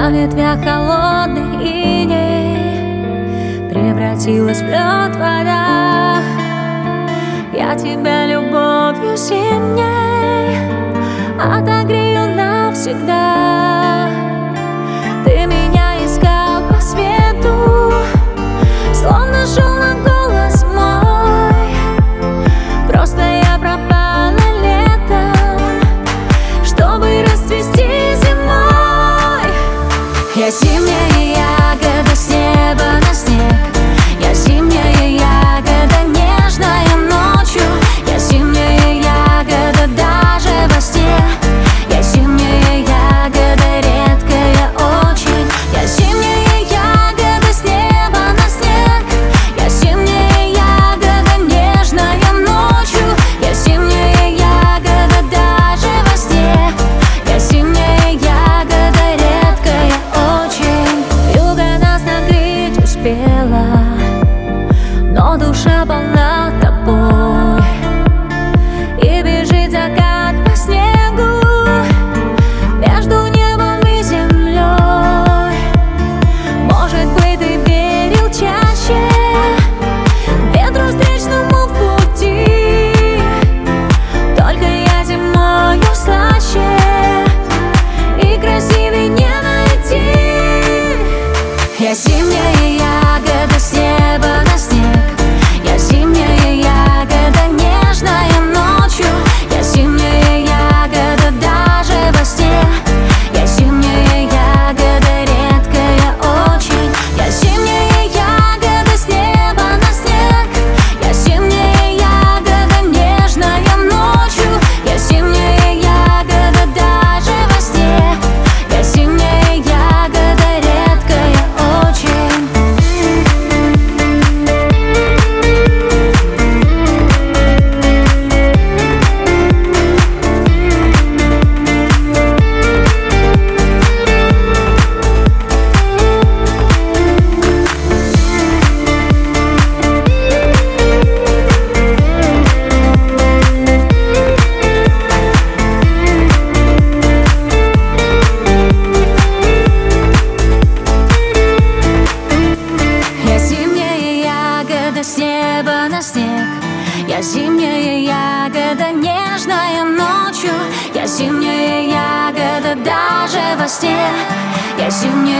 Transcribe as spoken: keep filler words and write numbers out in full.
На ветвях холодный иней превратилась в лед вода. Я тебя любовью зимней отогрею навсегда. Ты меня искал по свету, словно шел на голос мой. Просто я пропала летом, чтобы расцвести зимой. Я зимняя ягода с неба на снег. Я зимняя ягода, нежная ночью. Я зимняя ягода даже во сне. Я зимняя ягода, редкая очень. Я зимняя ягода с неба на снег. Я зимняя ягода, нежная ночью. Я зимняя ягода даже во сне. Я зимняя ягода, редкая очень. Юга нас накрыть успела, но душа полна тобой. И бежит закат по снегу между небом и землей. Может быть, ты верил чаще ветру встречному в пути. Только я зимою слаще и красивей не найти. Я зимняя ягода с неба на снег. Я зимняя ягода, нежная ночью. Я зимняя ягода даже во сне. Я зимняя ягода, редкая очень. Я зимняя ягода с неба на снег. Я зимняя ягода, нежная ночью. Я зимняя ягода даже во сне. Я зимняя ягода, редкая очень. Я зимняя ягода с неба на снег. Я зимняя ягода, нежная ночью. Я зимняя ягода даже во сне. Я зимняя